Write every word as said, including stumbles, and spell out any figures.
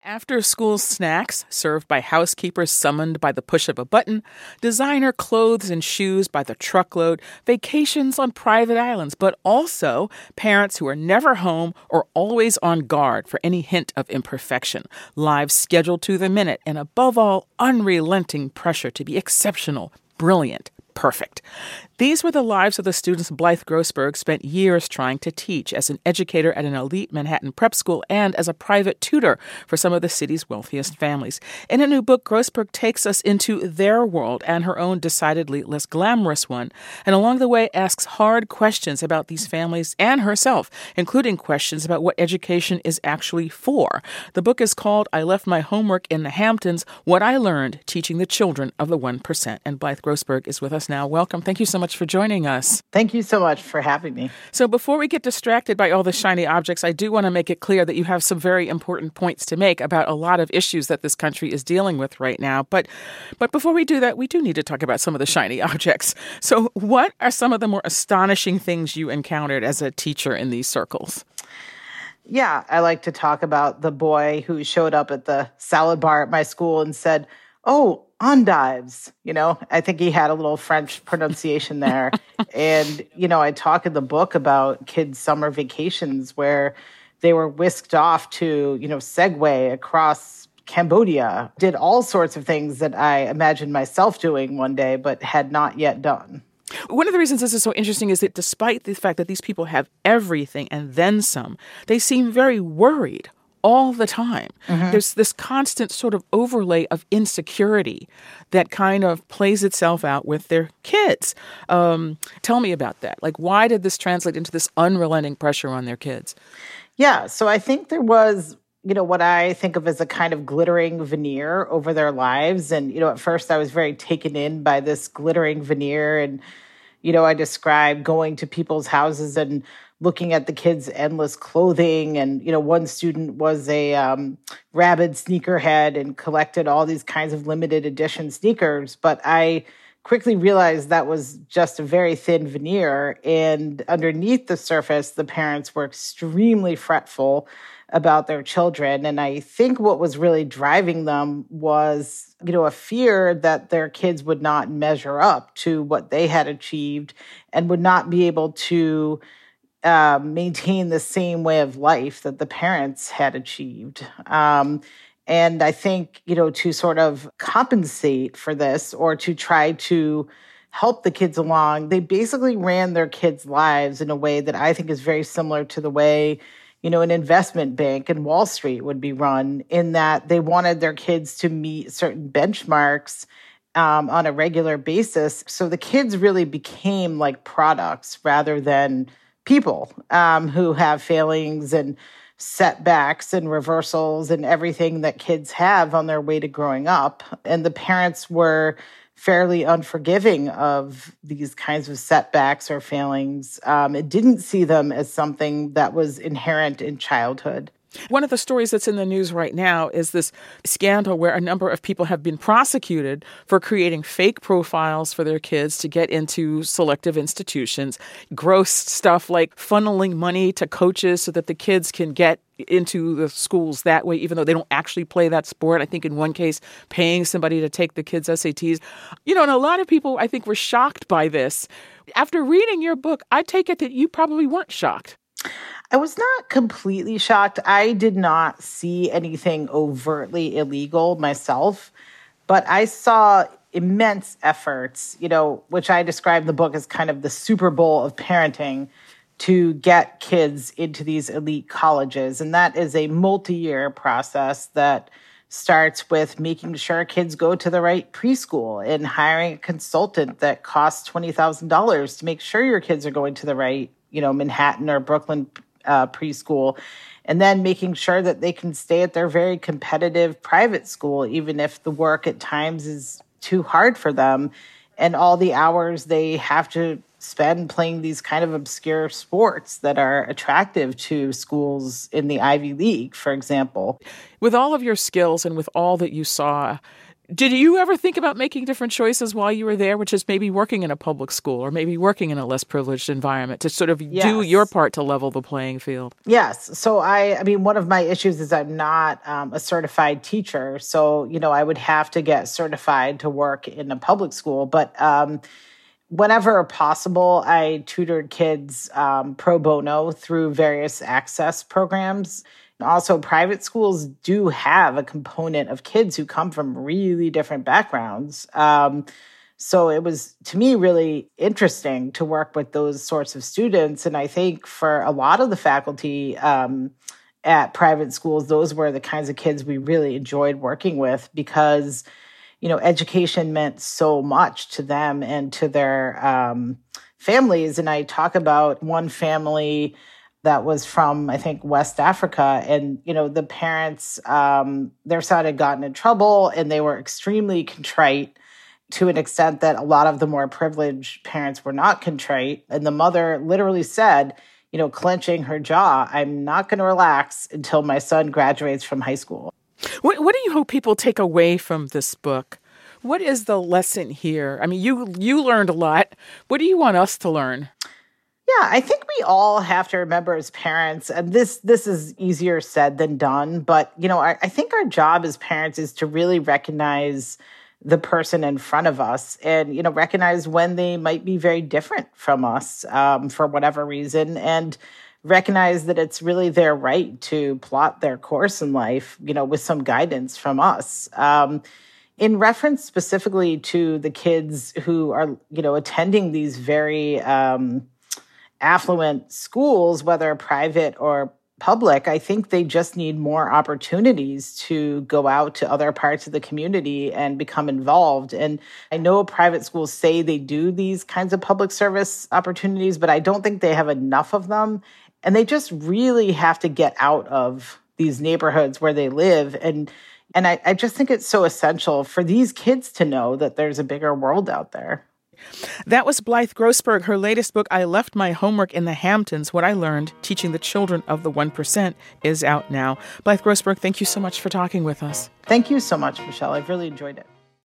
After-school snacks served by housekeepers summoned by the push of a button, designer clothes and shoes by the truckload, vacations on private islands, but also parents who are never home or always on guard for any hint of imperfection, lives scheduled to the minute, and above all, unrelenting pressure to be exceptional, brilliant, perfect. These were the lives of the students Blythe Grossberg spent years trying to teach as an educator at an elite Manhattan prep school and as a private tutor for some of the city's wealthiest families. In a new book, Grossberg takes us into their world and her own decidedly less glamorous one, and along the way asks hard questions about these families and herself, including questions about what education is actually for. The book is called I Left My Homework in the Hamptons, What I Learned Teaching the Children of the one percent. And Blythe Grossberg is with us now. Welcome. Thank you so much for joining us. Thank you so much for having me. So before we get distracted by all the shiny objects, I do want to make it clear that you have some very important points to make about a lot of issues that this country is dealing with right now. But but before we do that, we do need to talk about some of the shiny objects. So what are some of the more astonishing things you encountered as a teacher in these circles? Yeah, I like to talk about the boy who showed up at the salad bar at my school and said, "Oh, endives." You know, I think he had a little French pronunciation there. And, you know, I talk in the book about kids' summer vacations where they were whisked off to, you know, Segway across Cambodia, did all sorts of things that I imagined myself doing one day, but had not yet done. One of the reasons this is so interesting is that despite the fact that these people have everything and then some, they seem very worried all the time. Mm-hmm. There's this constant sort of overlay of insecurity that kind of plays itself out with their kids. Um, tell me about that. Like, why did this translate into this unrelenting pressure on their kids? Yeah, so I think there was, you know, what I think of as a kind of glittering veneer over their lives. And, you know, at first I was very taken in by this glittering veneer. And, you know, I described going to people's houses and looking at the kids' endless clothing. And, you know, one student was a um, rabid sneakerhead and collected all these kinds of limited edition sneakers. But I quickly realized that was just a very thin veneer. And underneath the surface, the parents were extremely fretful about their children. And I think what was really driving them was, you know, a fear that their kids would not measure up to what they had achieved and would not be able to Uh, maintain the same way of life that the parents had achieved. Um, and I think, you know, to sort of compensate for this or to try to help the kids along, they basically ran their kids' lives in a way that I think is very similar to the way, you know, an investment bank in Wall Street would be run, in that they wanted their kids to meet certain benchmarks um, on a regular basis. So the kids really became like products rather than people um, who have failings and setbacks and reversals and everything that kids have on their way to growing up. And the parents were fairly unforgiving of these kinds of setbacks or failings. Um, it didn't see them as something that was inherent in childhood. One of the stories that's in the news right now is this scandal where a number of people have been prosecuted for creating fake profiles for their kids to get into selective institutions, gross stuff like funneling money to coaches so that the kids can get into the schools that way, even though they don't actually play that sport. I think in one case, paying somebody to take the kids' S A Ts. You know, and a lot of people, I think, were shocked by this. After reading your book, I take it that you probably weren't shocked. I was not completely shocked. I did not see anything overtly illegal myself, but I saw immense efforts, you know, which I describe in the book as kind of the Super Bowl of parenting, to get kids into these elite colleges. And that is a multi-year process that starts with making sure kids go to the right preschool and hiring a consultant that costs twenty thousand dollars to make sure your kids are going to the right, you know, Manhattan or Brooklyn uh, preschool, and then making sure that they can stay at their very competitive private school, even if the work at times is too hard for them, and all the hours they have to spend playing these kind of obscure sports that are attractive to schools in the Ivy League, for example. With all of your skills and with all that you saw, Did you ever think about making different choices while you were there, which is maybe working in a public school or maybe working in a less privileged environment to sort of Yes. do your part to level the playing field? Yes. So I, I mean, one of my issues is I'm not um, a certified teacher. So, you know, I would have to get certified to work in a public school. But um, whenever possible, I tutored kids um, pro bono through various access programs. Also, private schools do have a component of kids who come from really different backgrounds. Um, so it was, to me, really interesting to work with those sorts of students. And I think for a lot of the faculty um, at private schools, those were the kinds of kids we really enjoyed working with because, you know, education meant so much to them and to their um, families. And I talk about one family that was from, I think, West Africa. And, you know, the parents, um, their son had gotten in trouble and they were extremely contrite to an extent that a lot of the more privileged parents were not contrite. And the mother literally said, you know, clenching her jaw, I'm not going to relax until my son graduates from high school. What, what do you hope people take away from this book? What is the lesson here? I mean, you you learned a lot. What do you want us to learn? Yeah, I think we all have to remember as parents, and this this is easier said than done, but, you know, I, I think our job as parents is to really recognize the person in front of us and, you know, recognize when they might be very different from us um, for whatever reason, and recognize that it's really their right to plot their course in life, you know, with some guidance from us. Um, in reference specifically to the kids who are, you know, attending these very um, affluent schools, whether private or public, I think they just need more opportunities to go out to other parts of the community and become involved. And I know private schools say they do these kinds of public service opportunities, but I don't think they have enough of them. And they just really have to get out of these neighborhoods where they live. And and I, I just think it's so essential for these kids to know that there's a bigger world out there. That was Blythe Grossberg. Her latest book, I Left My Homework in the Hamptons, What I Learned Teaching the Children of the one percent, is out now. Blythe Grossberg, thank you so much for talking with us. Thank you so much, Michelle. I've really enjoyed it.